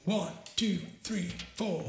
One, two, three, four.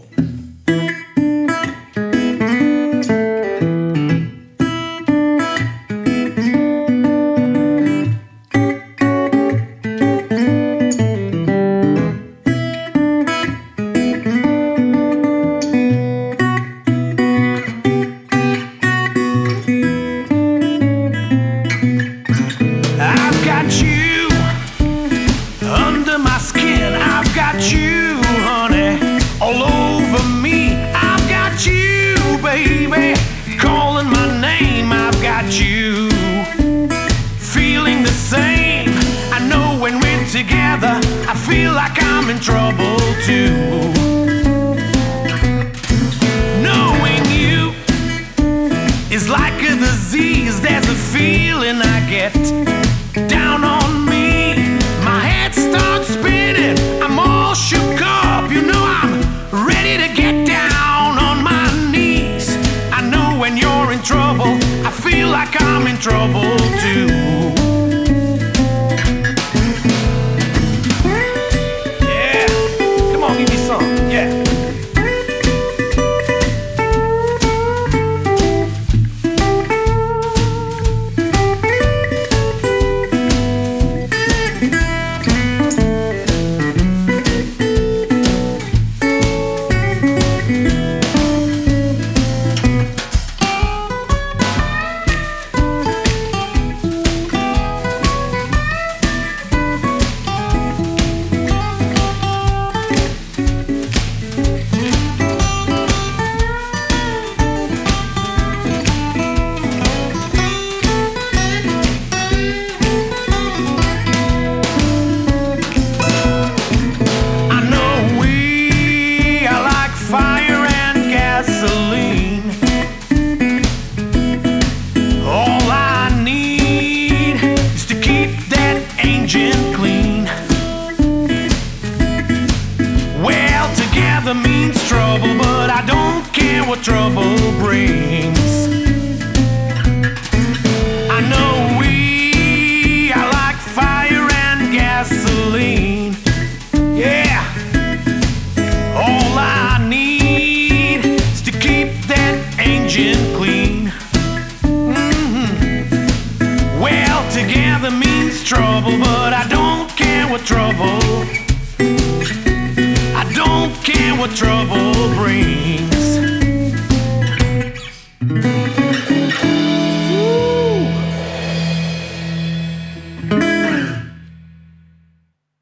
I've got you under my skin. I've got you, honey, all over me. I've got you, baby, calling my name. I've got you feeling the same. I know when we're together, I feel like I'm in trouble too. Knowing you is like a disease. There's a feeling I get down on me. My head starts spinning. I'm all shook up. You know I'm ready to get down on my knees. I know when you're in trouble, I feel like I'm in trouble too. Yeah, come on, give me some. Yeah. Fire and gasoline. All I need is to keep that engine clean. Well, together means trouble, but I don't care what trouble brings. I know we are like fire and gasoline. Yeah. All I need is to keep that engine clean. Well, together means trouble, but I don't care what trouble. I don't care what trouble